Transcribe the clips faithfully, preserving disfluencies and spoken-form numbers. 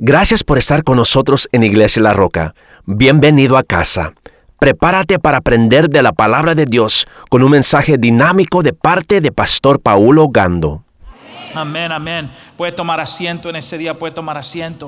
Gracias por estar con nosotros en Iglesia La Roca. Bienvenido a casa. Prepárate para aprender de la palabra de Dios con un mensaje dinámico de parte de Pastor Paulo Gando. Amén, amén. Puede tomar asiento en ese día, puede tomar asiento.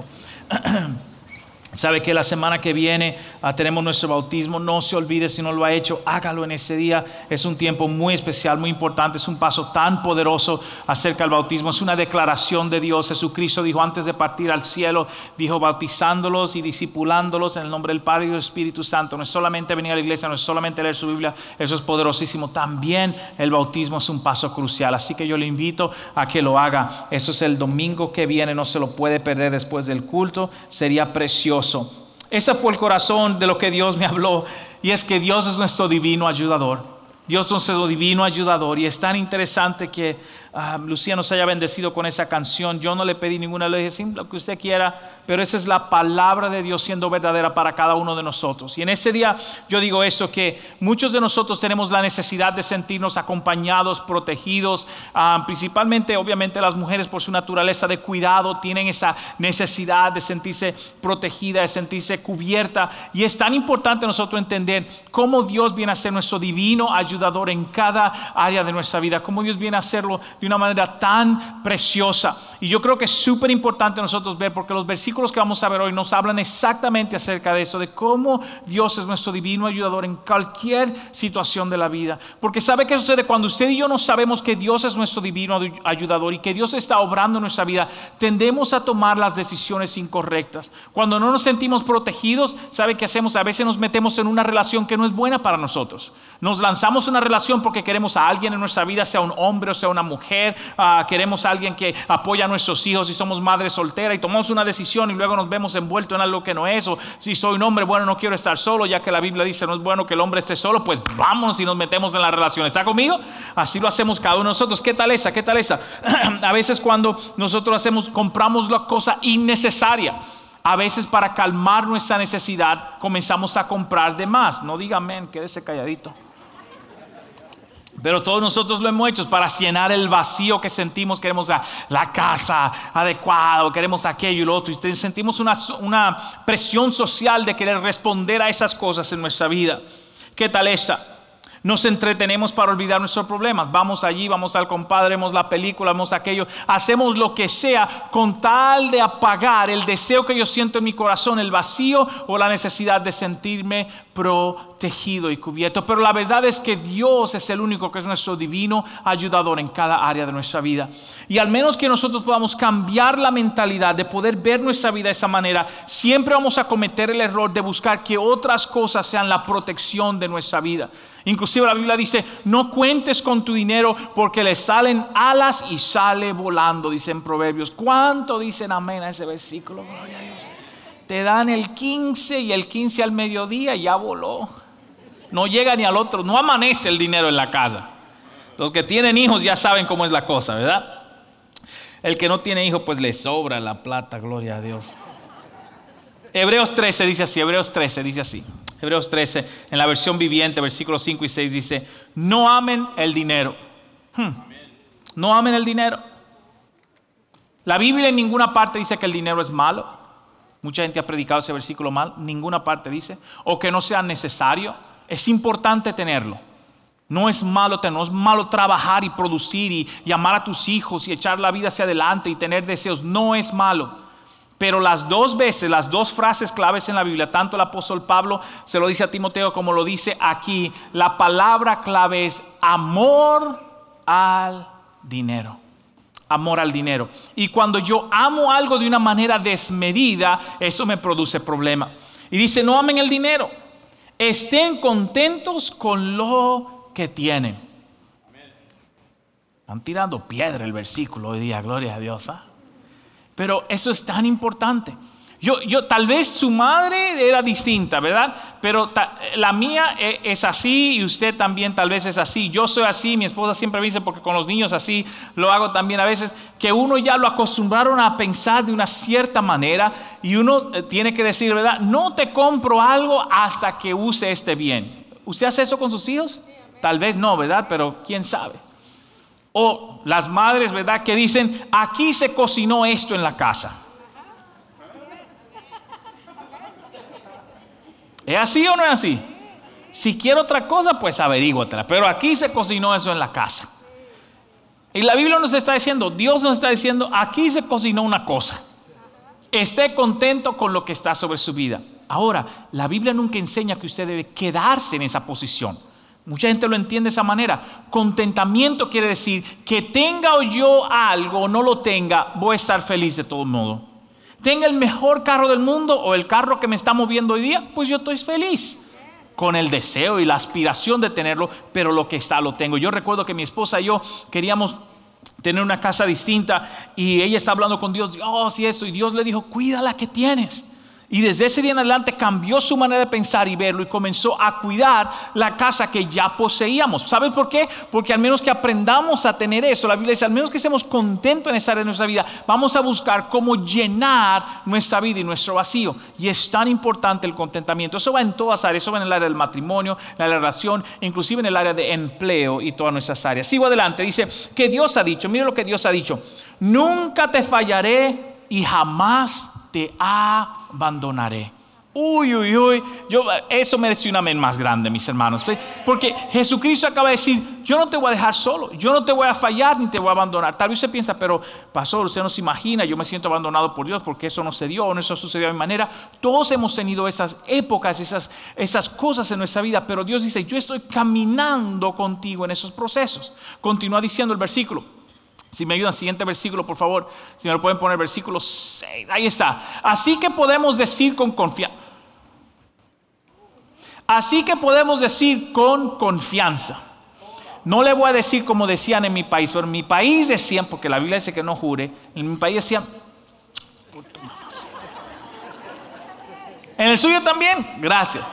Sabe que la semana que viene uh, tenemos nuestro bautismo. No se olvide, si no lo ha hecho, hágalo en ese día. Es un tiempo muy especial, muy importante. Es un paso tan poderoso acerca del bautismo. Es una declaración de Dios. Jesucristo dijo antes de partir al cielo, dijo bautizándolos y discipulándolos en el nombre del Padre y del Espíritu Santo. No es solamente venir a la iglesia, no es solamente leer su Biblia. Eso es poderosísimo. También el bautismo es un paso crucial. Así que yo le invito a que lo haga. Eso es el domingo que viene. No se lo puede perder después del culto. Sería precioso. Ese fue el corazón de lo que Dios me habló, y es que Dios es nuestro divino ayudador. Dios es nuestro divino ayudador, y es tan interesante que uh, Lucía nos haya bendecido con esa canción. Yo no le pedí ninguna, le dije sí, lo que usted quiera, pero esa es la palabra de Dios siendo verdadera para cada uno de nosotros. Y en ese día yo digo eso, que muchos de nosotros tenemos la necesidad de sentirnos acompañados, protegidos, uh, principalmente obviamente las mujeres por su naturaleza de cuidado tienen esa necesidad de sentirse protegida, de sentirse cubierta, y es tan importante nosotros entender cómo Dios viene a ser nuestro divino ayudador ayudador en cada área de nuestra vida, como Dios viene a hacerlo de una manera tan preciosa. Y yo creo que es súper importante nosotros ver, porque los versículos que vamos a ver hoy nos hablan exactamente acerca de eso, de cómo Dios es nuestro divino ayudador en cualquier situación de la vida. Porque ¿sabe qué sucede? Cuando usted y yo no sabemos que Dios es nuestro divino ayudador y que Dios está obrando en nuestra vida, tendemos a tomar las decisiones incorrectas. Cuando no nos sentimos protegidos, ¿sabe qué hacemos? A veces nos metemos en una relación que no es buena para nosotros. Nos lanzamos una relación porque queremos a alguien en nuestra vida, sea un hombre o sea una mujer. Uh, queremos a alguien que apoya a nuestros hijos si somos madres solteras, y tomamos una decisión y luego nos vemos envueltos en algo que no es. O si soy un hombre, bueno, no quiero estar solo, ya que la Biblia dice no es bueno que el hombre esté solo, pues vamos y nos metemos en la relación. ¿Está conmigo? Así lo hacemos cada uno de nosotros. ¿Qué tal esa? ¿Qué tal esa? A veces cuando nosotros hacemos, compramos la cosa innecesaria. A veces para calmar nuestra necesidad comenzamos a comprar de más. No diga amén, quédese calladito. Pero todos nosotros lo hemos hecho para llenar el vacío que sentimos. Queremos la, la casa adecuada, queremos aquello y lo otro, y sentimos una, una presión social de querer responder a esas cosas en nuestra vida. ¿Qué tal esta? Nos entretenemos para olvidar nuestros problemas. Vamos allí, vamos al compadre, vemos la película, vemos aquello. Hacemos lo que sea con tal de apagar el deseo que yo siento en mi corazón, el vacío o la necesidad de sentirme protegido y cubierto. Pero la verdad es que Dios es el único que es nuestro divino ayudador en cada área de nuestra vida. Y al menos que nosotros podamos cambiar la mentalidad de poder ver nuestra vida de esa manera, siempre vamos a cometer el error de buscar que otras cosas sean la protección de nuestra vida. Inclusive la Biblia dice, no cuentes con tu dinero porque le salen alas y sale volando, dice en Proverbios. ¿Cuánto dicen amén a ese versículo? Gloria a Dios. Te dan el quince y el quince al mediodía y ya voló. No llega ni al otro, no amanece el dinero en la casa. Los que tienen hijos ya saben cómo es la cosa, ¿verdad? El que no tiene hijos pues le sobra la plata, gloria a Dios. Hebreos trece dice así, Hebreos trece dice así. Hebreos trece, en la versión viviente, versículos cinco y seis dice, no amen el dinero. Hmm. No amen el dinero. La Biblia en ninguna parte dice que el dinero es malo. Mucha gente ha predicado ese versículo mal. Ninguna parte dice. O que no sea necesario. Es importante tenerlo. No es malo tener, no es malo trabajar y producir y, y amar a tus hijos y echar la vida hacia adelante y tener deseos. No es malo. Pero las dos veces, las dos frases claves en la Biblia, tanto el apóstol Pablo se lo dice a Timoteo como lo dice aquí, la palabra clave es amor al dinero. Amor al dinero. Y cuando yo amo algo de una manera desmedida, eso me produce problema. Y dice, no amen el dinero. Estén contentos con lo que tienen. Están tirando piedra el versículo hoy día, gloria a Dios, ¿ah? Pero eso es tan importante. Yo, yo, tal vez su madre era distinta, ¿verdad? Pero ta, la mía es, es así, y usted también tal vez es así. Yo soy así, mi esposa siempre me dice, porque con los niños así lo hago también a veces, que uno ya lo acostumbraron a pensar de una cierta manera, y uno tiene que decir, ¿verdad? No te compro algo hasta que use este bien. ¿Usted hace eso con sus hijos? Tal vez no, ¿verdad? Pero quién sabe. O las madres, ¿verdad? Que dicen, aquí se cocinó esto en la casa. ¿Es así o no es así? Si quiere otra cosa, pues averíguatela. Pero aquí se cocinó eso en la casa. Y la Biblia nos está diciendo, Dios nos está diciendo, aquí se cocinó una cosa. Esté contento con lo que está sobre su vida. Ahora, la Biblia nunca enseña que usted debe quedarse en esa posición. Mucha gente lo entiende de esa manera. Contentamiento quiere decir que tenga yo algo o no lo tenga, voy a estar feliz de todo modo. Tenga el mejor carro del mundo o el carro que me está moviendo hoy día, pues yo estoy feliz. Con el deseo y la aspiración de tenerlo, pero lo que está lo tengo. Yo recuerdo que mi esposa y yo queríamos tener una casa distinta y ella está hablando con Dios, oh, sí, eso, y Dios le dijo, cuida la que tienes. Y desde ese día en adelante cambió su manera de pensar y verlo y comenzó a cuidar la casa que ya poseíamos. ¿Sabes por qué? Porque al menos que aprendamos a tener eso, la Biblia dice, al menos que estemos contentos en esa área de nuestra vida, vamos a buscar cómo llenar nuestra vida y nuestro vacío. Y es tan importante el contentamiento. Eso va en todas áreas, eso va en el área del matrimonio, en la relación, inclusive en el área de empleo y todas nuestras áreas. Sigo adelante, dice que Dios ha dicho, mire lo que Dios ha dicho, nunca te fallaré y jamás te abandonaré. Uy, uy, uy. Yo, eso merece un amén más grande, mis hermanos. Porque Jesucristo acaba de decir, yo no te voy a dejar solo. Yo no te voy a fallar ni te voy a abandonar. Tal vez usted piensa, pero pastor, usted no se imagina, yo me siento abandonado por Dios porque eso no se dio o no eso sucedió de mi manera. Todos hemos tenido esas épocas, esas, esas cosas en nuestra vida. Pero Dios dice, yo estoy caminando contigo en esos procesos. Continúa diciendo el versículo. Si me ayudan, siguiente versículo, por favor. Si me lo pueden poner, versículo seis. Ahí está. Así que podemos decir con confianza. Así que podemos decir con confianza. No le voy a decir como decían en mi país. Pero en mi país decían, porque la Biblia dice que no jure. En mi país decían. En el suyo también. Gracias.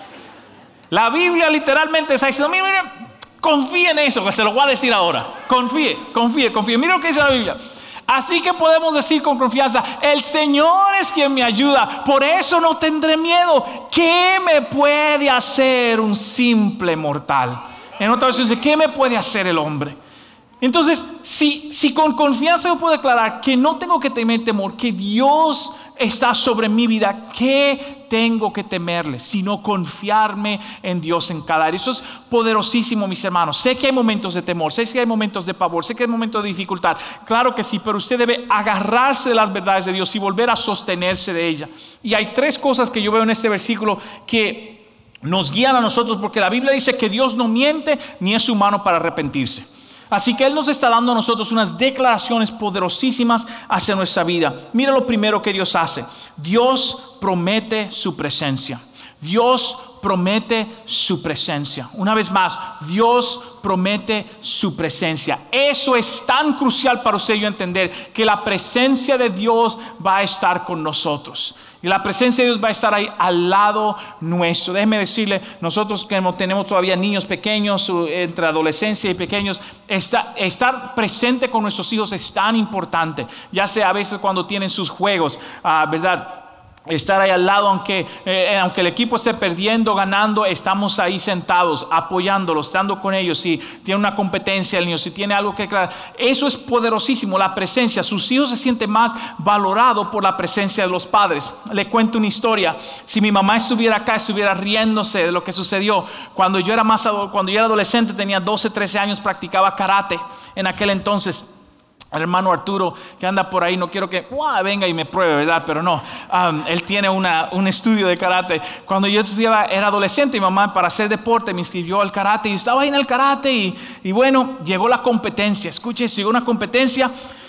La Biblia literalmente está diciendo, mire, mire. Confíe en eso, que se lo voy a decir ahora. Confíe, confíe, confíe. Mira lo que dice la Biblia. Así que podemos decir con confianza, el Señor es quien me ayuda, por eso no tendré miedo. ¿Qué me puede hacer un simple mortal? En otra versión dice, ¿qué me puede hacer el hombre? Entonces, si, si con confianza yo puedo declarar que no tengo que temer temor, que Dios está sobre mi vida, ¿qué tengo que temerle? Sino confiarme en Dios en cada área. Eso es poderosísimo, mis hermanos. Sé que hay momentos de temor, sé que hay momentos de pavor, sé que hay momentos de dificultad. Claro que sí, pero usted debe agarrarse de las verdades de Dios y volver a sostenerse de ella. Y hay tres cosas que yo veo en este versículo que nos guían a nosotros, porque la Biblia dice que Dios no miente ni es humano para arrepentirse. Así que Él nos está dando a nosotros unas declaraciones poderosísimas hacia nuestra vida. Mira lo primero que Dios hace. Dios promete su presencia. Dios promete su presencia. Una vez más, Dios promete su presencia. Eso es tan crucial para usted y yo entender, que la presencia de Dios va a estar con nosotros. Y la presencia de Dios va a estar ahí al lado nuestro. Déjeme decirle, nosotros que tenemos todavía niños pequeños, entre adolescencia y pequeños, está, estar presente con nuestros hijos es tan importante. Ya sea a veces cuando tienen sus juegos, uh, ¿verdad? Estar ahí al lado, aunque, eh, aunque el equipo esté perdiendo, ganando, estamos ahí sentados, apoyándolos, estando con ellos. Si tiene una competencia el niño, si tiene algo que aclarar, eso es poderosísimo, la presencia. Sus hijos se sienten más valorados por la presencia de los padres. Le cuento una historia. Si mi mamá estuviera acá, estuviera riéndose de lo que sucedió. Cuando yo era más, cuando yo era adolescente, tenía doce, trece años, practicaba karate en aquel entonces. El hermano Arturo, que anda por ahí, no quiero que ¡guau! Venga y me pruebe, ¿verdad? Pero no, um, él tiene una, un estudio de karate. Cuando yo estudiaba, era adolescente, mi mamá para hacer deporte me inscribió al karate y estaba ahí en el karate y, y bueno, llegó la competencia. Escuche, llegó una competencia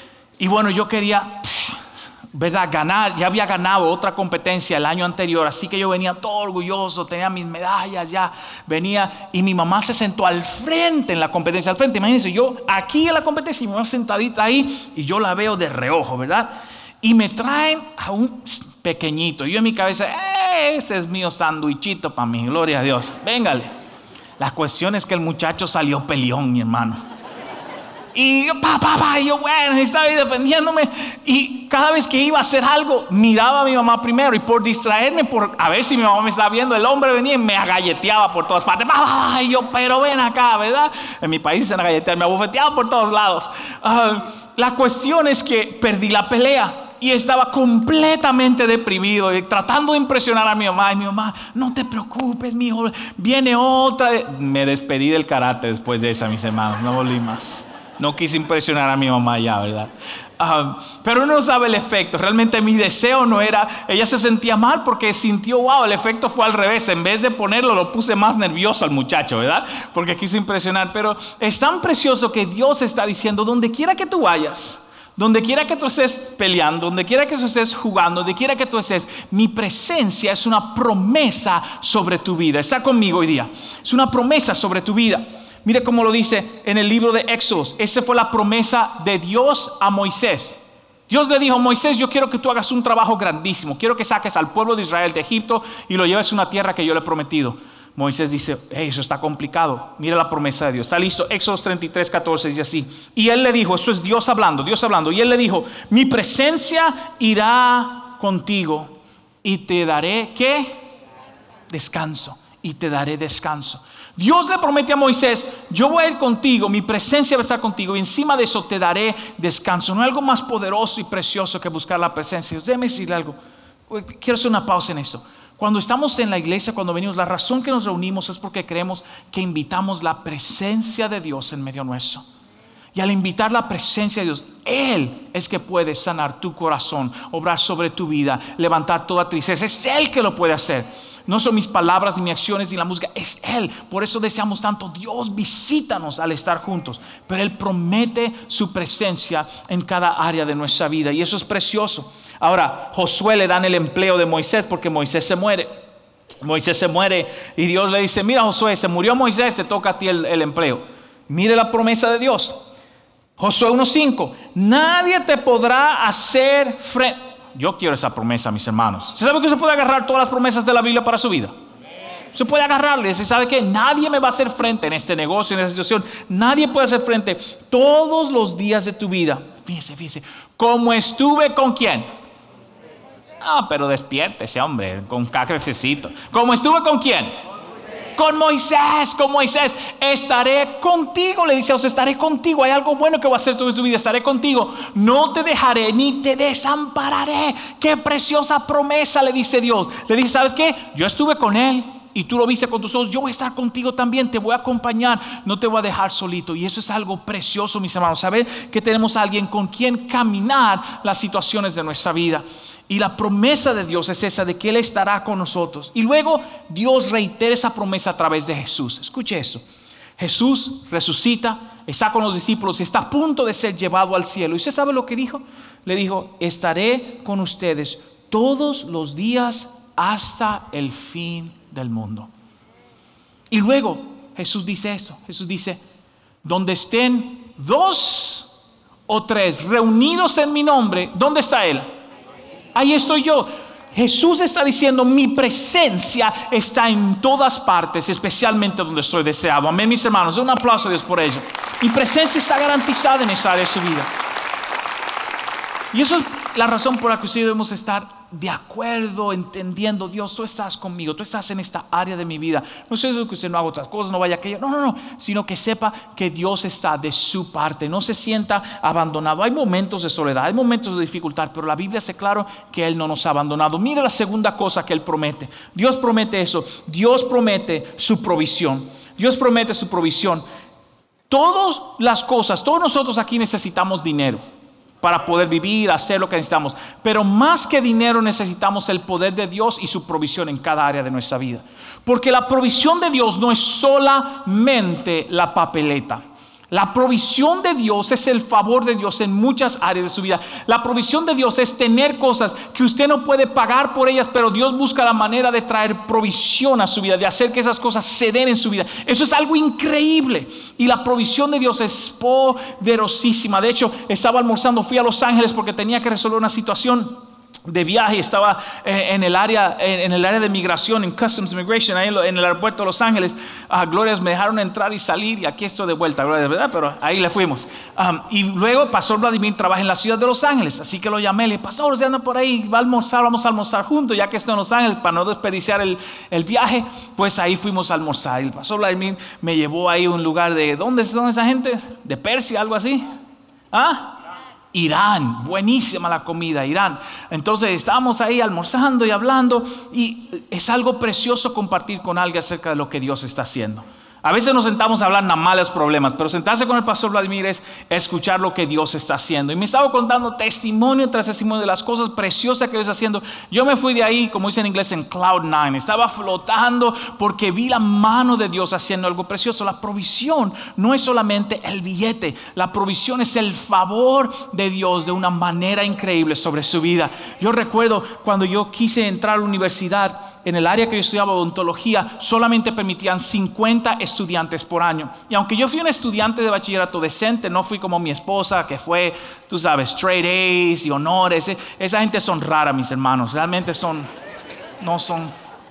y bueno, yo quería, ¿verdad? Ganar. Ya había ganado otra competencia el año anterior, así que yo venía todo orgulloso, tenía mis medallas ya, venía y mi mamá se sentó al frente en la competencia, al frente. Imagínense, yo aquí en la competencia y mi mamá sentadita ahí y yo la veo de reojo, ¿verdad? Y me traen a un pequeñito. Yo en mi cabeza, eh, ese es mío sándwichito para mí, gloria a Dios, véngale. La cuestión es que el muchacho salió peleón, mi hermano. Y pa, pa, pa, y yo bueno, estaba ahí defendiéndome. Y cada vez que iba a hacer algo, miraba a mi mamá primero. Y por distraerme, por a ver si mi mamá me estaba viendo, el hombre venía y me agalleteaba por todas partes. Pa, pa, pa, y yo, pero ven acá, ¿verdad? En mi país se agalleteaba, me abofeteaba por todos lados. Uh, la cuestión es que perdí la pelea. y estaba completamente deprimido, y tratando de impresionar a mi mamá. Y mi mamá, no te preocupes, mi hijo, viene otra. Me despedí del karate después de esa, mis hermanos, no volví más. No quise impresionar a mi mamá ya, ¿verdad? Uh, pero uno no sabe el efecto. Realmente mi deseo no era, ella se sentía mal porque sintió, wow, el efecto fue al revés. En vez de ponerlo, lo puse más nervioso al muchacho, ¿verdad? Porque quise impresionar. Pero es tan precioso que Dios está diciendo, donde quiera que tú vayas, donde quiera que tú estés peleando, donde quiera que tú estés jugando, donde quiera que tú estés, mi presencia es una promesa sobre tu vida. Está conmigo hoy día. Es una promesa sobre tu vida. Mire cómo lo dice en el libro de Éxodo. Esa fue la promesa de Dios a Moisés. Dios le dijo, Moisés, yo quiero que tú hagas un trabajo grandísimo. Quiero que saques al pueblo de Israel de Egipto y lo lleves a una tierra que yo le he prometido. Moisés dice, hey, eso está complicado. Mira la promesa de Dios. Está listo. Éxodo treinta y tres, catorce dice así. Y él le dijo, eso es Dios hablando, Dios hablando. Y él le dijo, mi presencia irá contigo y te daré, ¿qué? Descanso. Y te daré descanso. Dios le promete a Moisés, yo voy a ir contigo, mi presencia va a estar contigo y encima de eso te daré descanso. No hay algo más poderoso y precioso que buscar la presencia. Déjeme decirle algo. Quiero hacer una pausa en esto. Cuando estamos en la iglesia, cuando venimos, la razón que nos reunimos es porque creemos que invitamos la presencia de Dios en medio nuestro. Y al invitar la presencia de Dios, Él es que puede sanar tu corazón, obrar sobre tu vida, levantar toda tristeza. Es Él que lo puede hacer. No son mis palabras, ni mis acciones, ni la música. Es Él. Por eso deseamos tanto. Dios, visítanos al estar juntos. Pero Él promete su presencia en cada área de nuestra vida. Y eso es precioso. Ahora, Josué le dan el empleo de Moisés porque Moisés se muere. Moisés se muere y Dios le dice, mira Josué, se murió Moisés, te toca a ti el, el empleo. Mire la promesa de Dios. Josué uno cinco. Nadie te podrá hacer frente. Yo quiero esa promesa, mis hermanos. ¿Se sabe que se puede agarrar todas las promesas de la Biblia para su vida? Se puede agarrarle. ¿Se sabe que nadie me va a hacer frente en este negocio, en esta situación? Nadie puede hacer frente todos los días de tu vida. Fíjese, fíjese. Como estuve con quién. Ah, pero despiértese, hombre, con cafecito. Como estuve con quién. Con Moisés, con Moisés, estaré contigo, le dice a usted, estaré contigo, hay algo bueno que voy a hacer en tu vida, estaré contigo, no te dejaré ni te desampararé. Qué preciosa promesa le dice Dios. Le dice, ¿sabes qué? Yo estuve con él y tú lo viste con tus ojos, yo voy a estar contigo también, te voy a acompañar, no te voy a dejar solito. Y eso es algo precioso, mis hermanos, saber que tenemos a alguien con quien caminar las situaciones de nuestra vida. Y la promesa de Dios es esa, de que Él estará con nosotros. Y luego Dios reitera esa promesa a través de Jesús. Escuche eso. Jesús resucita, está con los discípulos y está a punto de ser llevado al cielo. ¿Y usted sabe lo que dijo? Le dijo, estaré con ustedes todos los días hasta el fin del mundo. Y luego Jesús dice eso. Jesús dice, donde estén dos o tres reunidos en mi nombre, ¿dónde está Él? Ahí estoy yo. Jesús está diciendo, mi presencia está en todas partes, especialmente donde estoy deseado. Amén, mis hermanos. Un aplauso a Dios por ello. Mi presencia está garantizada en esa área de su vida. Y eso es la razón por la que ustedes debemos estar de acuerdo, entendiendo, Dios, tú estás conmigo, tú estás en esta área de mi vida. No es eso que usted no haga otras cosas, no vaya a aquello. No, no, no. Sino que sepa que Dios está de su parte. No se sienta abandonado. Hay momentos de soledad, hay momentos de dificultad, pero la Biblia hace claro que Él no nos ha abandonado. Mira la segunda cosa que Él promete. Dios promete eso. Dios promete su provisión. Dios promete su provisión. Todas las cosas, todos nosotros aquí necesitamos dinero para poder vivir, hacer lo que necesitamos. Pero más que dinero necesitamos el poder de Dios y su provisión en cada área de nuestra vida. Porque la provisión de Dios no es solamente la papeleta. La provisión de Dios es el favor de Dios en muchas áreas de su vida. La provisión de Dios es tener cosas que usted no puede pagar por ellas, pero Dios busca la manera de traer provisión a su vida, de hacer que esas cosas se den en su vida. Eso es algo increíble. Y la provisión de Dios es poderosísima. De hecho, estaba almorzando, fui a Los Ángeles porque tenía que resolver una situación de viaje. Estaba en el área en el área de migración, en Customs Immigration, ahí en el aeropuerto de Los Ángeles. uh, Glorias, me dejaron entrar y salir y aquí estoy de vuelta, Glorias, ¿verdad? Pero ahí le fuimos. um, y luego Pastor Vladimir trabaja en la ciudad de Los Ángeles, así que lo llamé, le dije, Pastor, usted anda por ahí, va a almorzar, vamos a almorzar juntos ya que estoy en Los Ángeles, para no desperdiciar el, el viaje. Pues ahí fuimos a almorzar y el Pastor Vladimir me llevó ahí a un lugar de, ¿dónde son esa gente? De Persia, algo así. ¿Ah? Irán, buenísima la comida, Irán. Entonces estábamos ahí almorzando y hablando, y es algo precioso compartir con alguien acerca de lo que Dios está haciendo. A veces nos sentamos a hablar nada más de los problemas, pero sentarse con el pastor Vladimir es escuchar lo que Dios está haciendo. Y me estaba contando testimonio tras testimonio de las cosas preciosas que Dios está haciendo. Yo me fui de ahí, como dice en inglés, en cloud nine. Estaba flotando porque vi la mano de Dios haciendo algo precioso. La provisión no es solamente el billete. La provisión es el favor de Dios de una manera increíble sobre su vida. Yo recuerdo cuando yo quise entrar a la universidad, en el área que yo estudiaba, odontología, solamente permitían cincuenta estudiantes por año. Y aunque yo fui un estudiante de bachillerato decente, no fui como mi esposa, que fue, tú sabes, straight A's y honores. Esa gente son raras, mis hermanos. Realmente son, no son.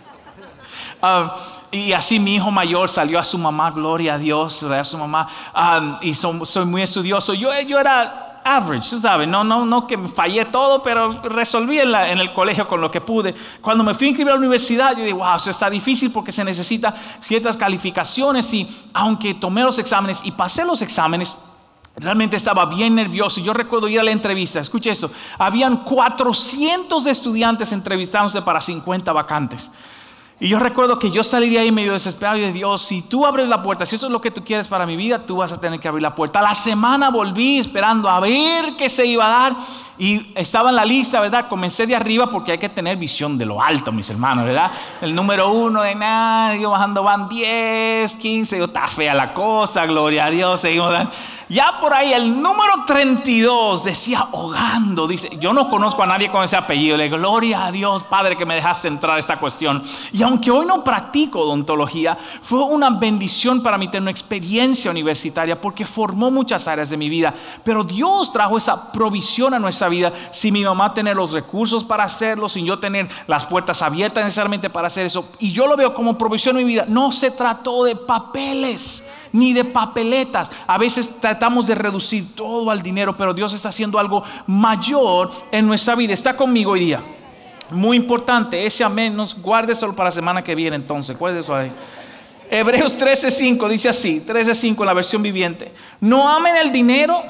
Uh, y así mi hijo mayor salió a su mamá, gloria a Dios, a su mamá. Um, y son, soy muy estudioso. Yo, yo era average, tú sabes, no, no, no que fallé todo, pero resolví en, la, en el colegio con lo que pude. Cuando me fui a inscribir a la universidad, yo dije, wow, eso está difícil porque se necesita ciertas calificaciones. Y aunque tomé los exámenes y pasé los exámenes, realmente estaba bien nervioso. Yo recuerdo ir a la entrevista, escuche esto, habían cuatrocientos estudiantes entrevistándose para cincuenta vacantes. Y yo recuerdo que yo salí de ahí medio desesperado y de Dios, si tú abres la puerta, si eso es lo que tú quieres para mi vida, tú vas a tener que abrir la puerta. A la semana volví esperando a ver qué se iba a dar y estaba en la lista, ¿verdad? Comencé de arriba porque hay que tener visión de lo alto, mis hermanos, ¿verdad? El número uno de nada, yo bajando van diez, quince, yo, está fea la cosa, gloria a Dios, seguimos dando. Ya por ahí el número treinta y dos decía ahogando, dice, yo no conozco a nadie con ese apellido, le digo, gloria a Dios, Padre, que me dejaste entrar a esta cuestión. Y aunque hoy no practico odontología, fue una bendición para mí tener una experiencia universitaria porque formó muchas áreas de mi vida. Pero Dios trajo esa provisión a nuestra vida sin mi mamá tener los recursos para hacerlo, sin yo tener las puertas abiertas necesariamente para hacer eso. Y yo lo veo como provisión en mi vida. No se trató de papeles ni de papeletas. A veces tratamos de reducir todo al dinero, pero Dios está haciendo algo mayor en nuestra vida. Está conmigo hoy día. Muy importante, ese amén, nos guárdeselo para la semana que viene entonces, guárdeselo ahí. Hebreos trece cinco dice así, trece cinco en la versión viviente. No amen el dinero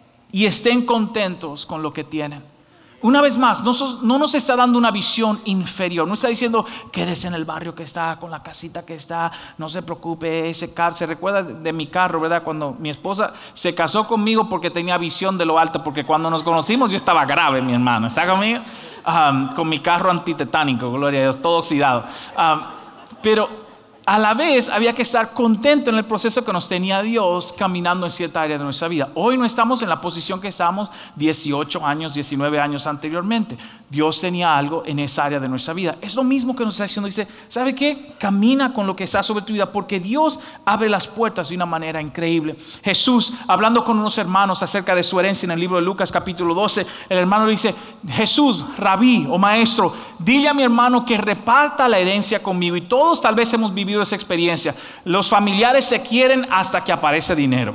y estén contentos con lo que tienen. Una vez más, no, no nos está dando una visión inferior. No está diciendo, quédese en el barrio que está, con la casita que está, no se preocupe, ese carro. Se recuerda de, de mi carro, ¿verdad? Cuando mi esposa se casó conmigo porque tenía visión de lo alto, porque cuando nos conocimos yo estaba grave, mi hermano. ¿Está conmigo? Um, con mi carro antitetánico, gloria a Dios, todo oxidado. Um, pero a la vez había que estar contento en el proceso que nos tenía Dios caminando en cierta área de nuestra vida. Hoy no estamos en la posición que estábamos dieciocho años, diecinueve años anteriormente. Dios tenía algo en esa área de nuestra vida. Es lo mismo que nos está diciendo. Dice, ¿sabe qué? Camina con lo que está sobre tu vida porque Dios abre las puertas de una manera increíble. Jesús, hablando con unos hermanos acerca de su herencia en el libro de Lucas capítulo doce, el hermano le dice, Jesús, rabí o maestro, dile a mi hermano que reparta la herencia conmigo. Y todos tal vez hemos vivido esa experiencia. Los familiares se quieren hasta que aparece dinero.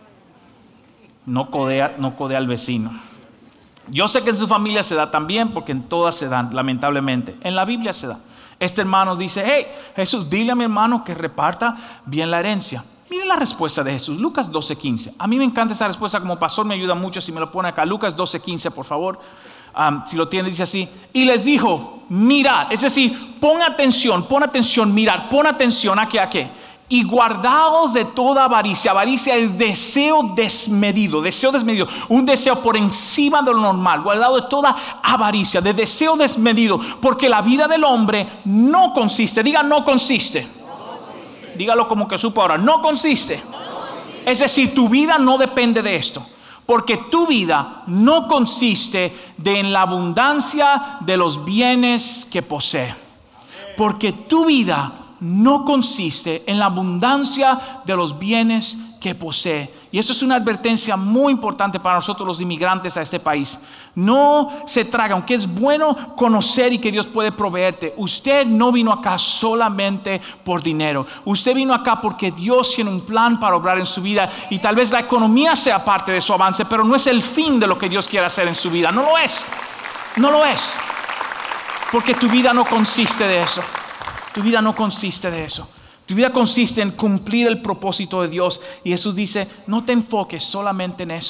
No codea, no codea al vecino. Yo sé que en su familia se da también, porque en todas se dan, lamentablemente. En la Biblia se da. Este hermano dice, hey, Jesús, dile a mi hermano que reparta bien la herencia. Miren la respuesta de Jesús, Lucas doce quince. A mí me encanta esa respuesta, como pastor me ayuda mucho si me lo pone acá. Lucas doce quince, por favor. Um, si lo tiene, dice así. Y les dijo, mirad, es decir, pon atención, pon atención, mirad, pon atención a qué, a qué. Y guardaos de toda avaricia. Avaricia es deseo desmedido, deseo desmedido, un deseo por encima de lo normal. Guardado de toda avaricia, de deseo desmedido, porque la vida del hombre no consiste, diga no consiste. No consiste. Dígalo como que supo ahora, no consiste. No consiste. Es decir, tu vida no depende de esto. Porque tu vida no consiste de en la abundancia de los bienes que posee. Porque tu vida no consiste en la abundancia de los bienes que posee. Y eso es una advertencia muy importante para nosotros los inmigrantes a este país. No se traga, aunque es bueno conocer y que Dios puede proveerte. Usted no vino acá solamente por dinero. Usted vino acá porque Dios tiene un plan para obrar en su vida. Y tal vez la economía sea parte de su avance, pero no es el fin de lo que Dios quiere hacer en su vida. No lo es. No lo es. Porque tu vida no consiste de eso. Tu vida no consiste de eso. Tu vida consiste en cumplir el propósito de Dios. Y Jesús dice, no te enfoques solamente en eso.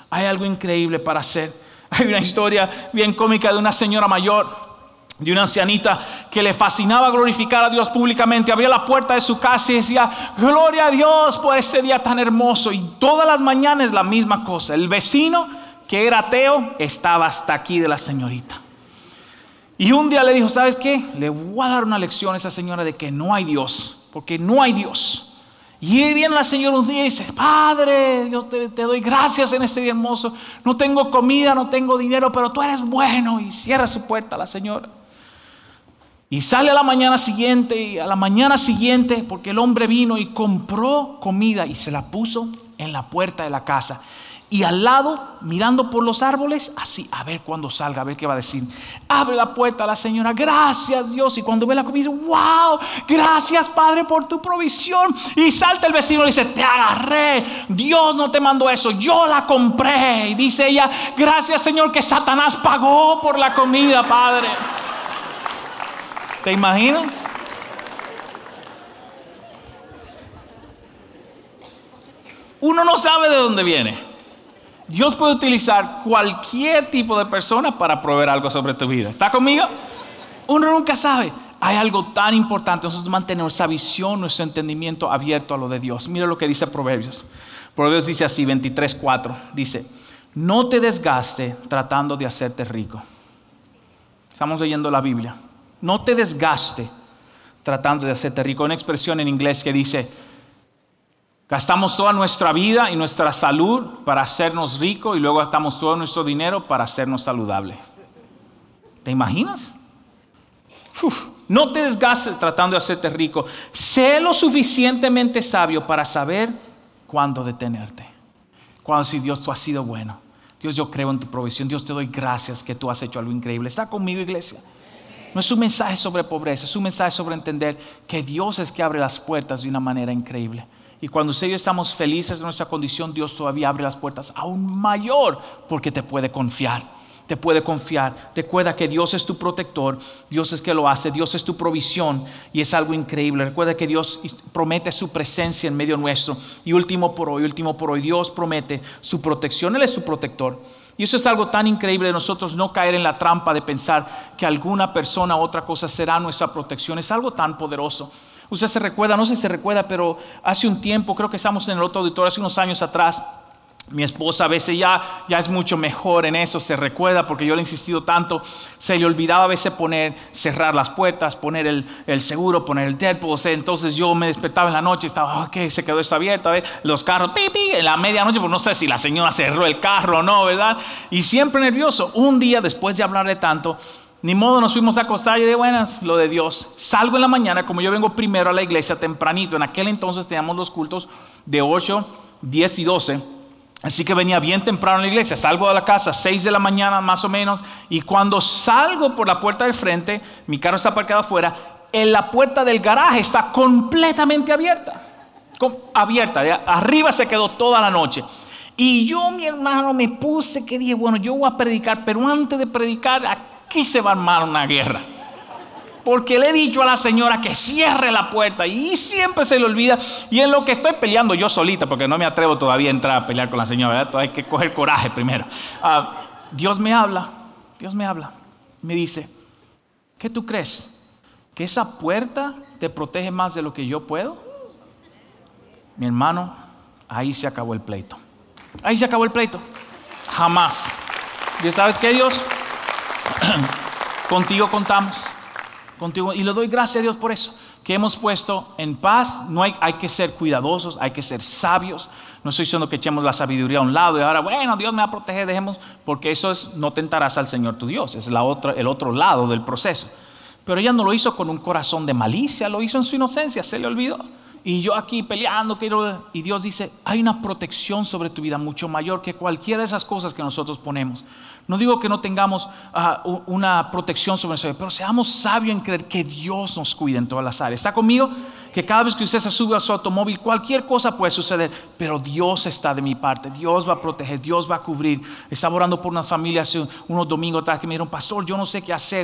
Hay algo increíble para hacer. Hay una historia bien cómica de una señora mayor, de una ancianita que le fascinaba glorificar a Dios públicamente. Abría la puerta de su casa y decía: gloria a Dios por este día tan hermoso. Y todas las mañanas la misma cosa. El vecino, que era ateo, estaba hasta aquí de la señorita. Y un día le dijo: ¿sabes qué? Le voy a dar una lección a esa señora de que no hay Dios, porque no hay Dios. Y viene la señora un día y dice: Padre, yo te, te doy gracias en este día hermoso. No tengo comida, no tengo dinero, pero tú eres bueno. Y cierra su puerta la señora. Y sale a la mañana siguiente, y a la mañana siguiente, porque el hombre vino y compró comida y se la puso en la puerta de la casa. Y al lado, mirando por los árboles, así, a ver cuando salga, a ver qué va a decir. Abre la puerta a la señora: gracias Dios. Y cuando ve la comida, dice: wow, gracias Padre por tu provisión. Y salta el vecino y dice: te agarré, Dios no te mandó eso, yo la compré. Y dice ella: gracias Señor que Satanás pagó por la comida, Padre. ¿Te imaginas? Uno no sabe de dónde viene. Dios puede utilizar cualquier tipo de persona para proveer algo sobre tu vida. ¿Está conmigo? Uno nunca sabe. Hay algo tan importante. Nosotros mantenemos esa visión, nuestro entendimiento abierto a lo de Dios. Mira lo que dice Proverbios. Proverbios dice así, veintitrés cuatro. Dice: no te desgaste tratando de hacerte rico. Estamos leyendo la Biblia. No te desgaste tratando de hacerte rico. Una expresión en inglés que dice: gastamos toda nuestra vida y nuestra salud para hacernos ricos y luego gastamos todo nuestro dinero para hacernos saludables. ¿Te imaginas? Uf, no te desgastes tratando de hacerte rico. Sé lo suficientemente sabio para saber cuándo detenerte. Cuando si Dios, tú has sido bueno. Dios, yo creo en tu provisión. Dios, te doy gracias que tú has hecho algo increíble. ¿Está conmigo, iglesia? No es un mensaje sobre pobreza, es un mensaje sobre entender que Dios es que abre las puertas de una manera increíble. Y cuando usted y yo estamos felices de nuestra condición, Dios todavía abre las puertas aún mayor, porque te puede confiar, te puede confiar. Recuerda que Dios es tu protector, Dios es que lo hace, Dios es tu provisión y es algo increíble. Recuerda que Dios promete su presencia en medio nuestro. Y último por hoy, último por hoy, Dios promete su protección, Él es su protector. Y eso es algo tan increíble de nosotros no caer en la trampa de pensar que alguna persona u otra cosa será nuestra protección. Es algo tan poderoso. Usted se recuerda, no sé si se recuerda, pero hace un tiempo, creo que estamos en el otro auditorio, hace unos años atrás, mi esposa a veces ya, ya es mucho mejor en eso, se recuerda porque yo le he insistido tanto, se le olvidaba a veces poner, cerrar las puertas, poner el, el seguro, poner el deadpool. Entonces yo me despertaba en la noche, estaba, ok, se quedó eso abierto, a ver, los carros, pipi, en la medianoche, pues no sé si la señora cerró el carro o no, ¿verdad? Y siempre nervioso. Un día, después de hablarle tanto, ni modo, nos fuimos a acostar y de buenas, lo de Dios. Salgo en la mañana, como yo vengo primero a la iglesia tempranito, en aquel entonces teníamos los cultos de ocho, diez y doce. Así que venía bien temprano a la iglesia. Salgo de la casa a seis de la mañana más o menos. Y cuando salgo por la puerta del frente, mi carro está parqueado afuera, en la puerta del garaje está completamente abierta. Abierta, de arriba se quedó toda la noche. Y yo, mi hermano, me puse que dije, bueno, yo voy a predicar, pero antes de predicar, aquí se va a armar una guerra. Porque le he dicho a la señora que cierre la puerta y siempre se le olvida. Y en lo que estoy peleando yo solita, porque no me atrevo todavía a entrar a pelear con la señora, ¿verdad? Todavía hay que coger coraje primero. Uh, Dios me habla, Dios me habla. Me dice, ¿qué tú crees? ¿Que esa puerta te protege más de lo que yo puedo? Mi hermano, ahí se acabó el pleito. Ahí se acabó el pleito. Jamás. ¿Y sabes qué, Dios? Contigo contamos. Contigo, y le doy gracias a Dios por eso, que hemos puesto en paz. No hay, hay que ser cuidadosos, hay que ser sabios. No estoy diciendo que echemos la sabiduría a un lado y ahora, bueno, Dios me va a proteger, dejemos, porque eso es, no tentarás al Señor tu Dios, es la otra, el otro lado del proceso. Pero ella no lo hizo con un corazón de malicia, lo hizo en su inocencia, se le olvidó. Y yo aquí peleando, quiero, y Dios dice, hay una protección sobre tu vida mucho mayor que cualquiera de esas cosas que nosotros ponemos. No digo que no tengamos uh, una protección sobre nosotros, pero seamos sabios en creer que Dios nos cuida en todas las áreas. ¿Está conmigo? Que cada vez que usted se sube a su automóvil, cualquier cosa puede suceder, pero Dios está de mi parte. Dios va a proteger, Dios va a cubrir. Estaba orando por unas familias hace unos domingos atrás que me dijeron, pastor, yo no sé qué hacer.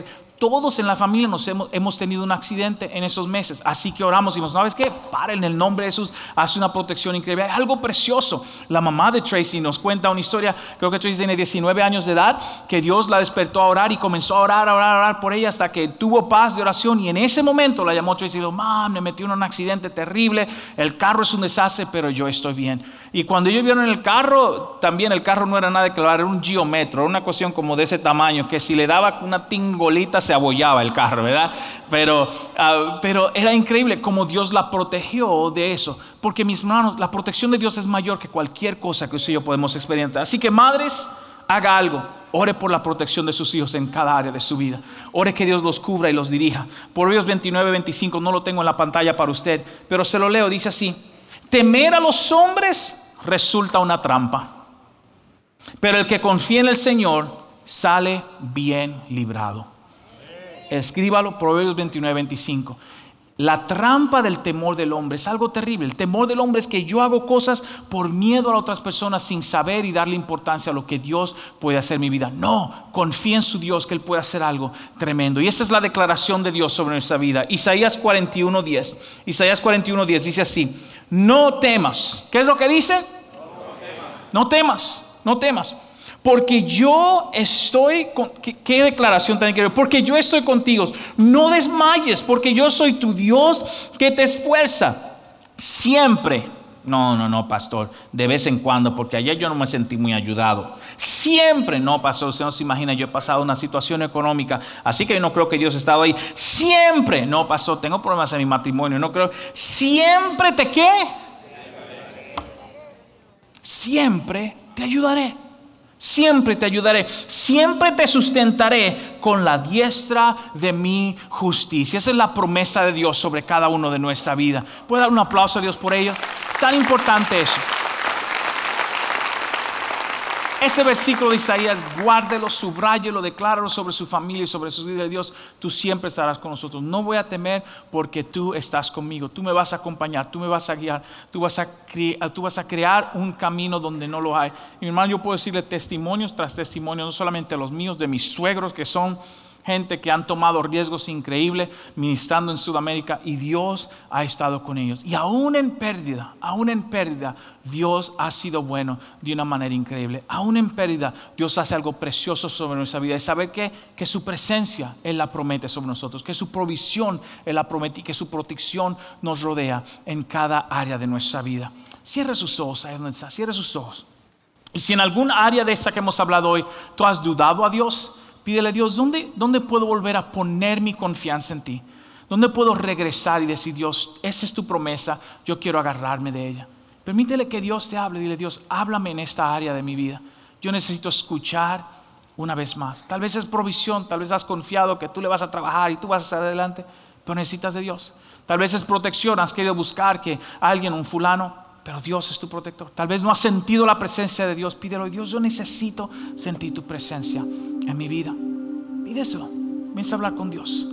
todos en la familia nos hemos, hemos tenido un accidente en esos meses. Así que oramos y dijimos, ¿sabes qué? Para en el nombre de Jesús, hace una protección increíble. Hay algo precioso. La mamá de Tracy nos cuenta una historia, creo que Tracy tiene diecinueve años de edad, que Dios la despertó a orar y comenzó a orar, a orar, a orar por ella hasta que tuvo paz de oración. Y en ese momento la llamó Tracy y dijo, mamá, me metí en un accidente terrible, el carro es un desastre, pero yo estoy bien. Y cuando ellos vieron el carro, también el carro no era nada de claro, era un Geo Metro, era una cuestión como de ese tamaño, que si le daba una tingolita se abollaba el carro, ¿verdad? Pero, uh, pero era increíble como Dios la protegió de eso. Porque mis hermanos, la protección de Dios es mayor que cualquier cosa que usted y yo podemos experimentar. Así que madres, haga algo. Ore por la protección de sus hijos en cada área de su vida. Ore que Dios los cubra y los dirija. Proverbios veintinueve, veinticinco, no lo tengo en la pantalla para usted, pero se lo leo, dice así: temer a los hombres resulta una trampa, pero el que confía en el Señor sale bien librado. Escríbalo, Proverbios veintinueve, veinticinco. La trampa del temor del hombre es algo terrible. El temor del hombre es que yo hago cosas por miedo a otras personas sin saber y darle importancia a lo que Dios puede hacer en mi vida. No, confía en su Dios que Él puede hacer algo tremendo. Y esa es la declaración de Dios sobre nuestra vida. Isaías cuarenta y uno, diez. Isaías cuarenta y uno, diez dice así: no temas. ¿Qué es lo que dice? No temas, no temas. Porque yo estoy, con, ¿qué, qué declaración tan increíble? Porque yo estoy contigo. No desmayes, porque yo soy tu Dios que te esfuerza. Siempre. No, no, no, pastor. De vez en cuando, porque ayer yo no me sentí muy ayudado. Siempre. No, pastor, usted no se imagina, yo he pasado una situación económica, así que yo no creo que Dios ha estado ahí. Siempre. No, pastor, tengo problemas en mi matrimonio. No creo. Siempre te, ¿qué? Siempre te ayudaré. Siempre te ayudaré, siempre te sustentaré con la diestra de mi justicia. Esa es la promesa de Dios sobre cada uno de nuestra vida. ¿Puedo dar un aplauso a Dios por ello? Es tan importante eso. Ese versículo de Isaías, guárdelo, subráyelo, decláralo sobre su familia y sobre sus vidas. Dios, tú siempre estarás con nosotros. No voy a temer porque tú estás conmigo. Tú me vas a acompañar, tú me vas a guiar, tú vas a, cre- tú vas a crear un camino donde no lo hay. Y mi hermano, yo puedo decirle testimonios tras testimonios, no solamente los míos, de mis suegros, que son gente que han tomado riesgos increíbles ministrando en Sudamérica, y Dios ha estado con ellos. Y aún en pérdida, aún en pérdida, Dios ha sido bueno de una manera increíble. Aún en pérdida, Dios hace algo precioso sobre nuestra vida. Y saber que, que su presencia Él la promete sobre nosotros, que su provisión Él la promete y que su protección nos rodea en cada área de nuestra vida. Cierre sus ojos, ahí donde está, cierre sus ojos. Y si en algún área de esa que hemos hablado hoy, tú has dudado a Dios, pídele a Dios, ¿dónde, ¿dónde puedo volver a poner mi confianza en ti? ¿Dónde puedo regresar y decir, Dios, esa es tu promesa, yo quiero agarrarme de ella? Permítele que Dios te hable. Dile, Dios, háblame en esta área de mi vida. Yo necesito escuchar una vez más. Tal vez es provisión, tal vez has confiado que tú le vas a trabajar y tú vas hacia adelante, pero necesitas de Dios. Tal vez es protección, has querido buscar que alguien, un fulano, pero Dios es tu protector. Tal vez no has sentido la presencia de Dios. Pídelo, Dios, yo necesito sentir tu presencia en mi vida. Pídeselo. Comienza a hablar con Dios.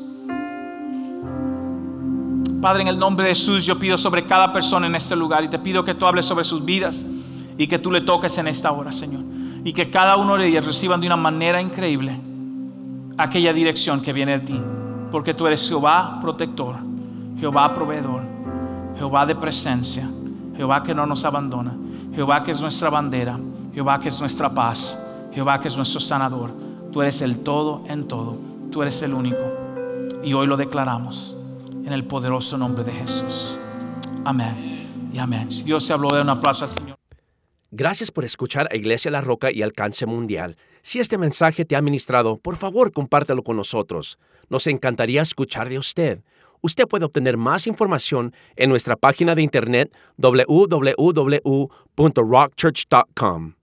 Padre, en el nombre de Jesús, yo pido sobre cada persona en este lugar, y te pido que tú hables sobre sus vidas y que tú le toques en esta hora, Señor. Y que cada uno de ellas reciban de una manera increíble aquella dirección que viene de ti. Porque tú eres Jehová protector, Jehová proveedor, Jehová de presencia, Jehová que no nos abandona, Jehová que es nuestra bandera, Jehová que es nuestra paz, Jehová que es nuestro sanador. Tú eres el todo en todo, tú eres el único. Y hoy lo declaramos en el poderoso nombre de Jesús. Amén y amén. Si Dios se habló, de un aplauso al Señor. Gracias por escuchar a Iglesia La Roca y Alcance Mundial. Si este mensaje te ha ministrado, por favor, compártelo con nosotros. Nos encantaría escuchar de usted. Usted puede obtener más información en nuestra página de internet doble u doble u doble u punto rock church punto com.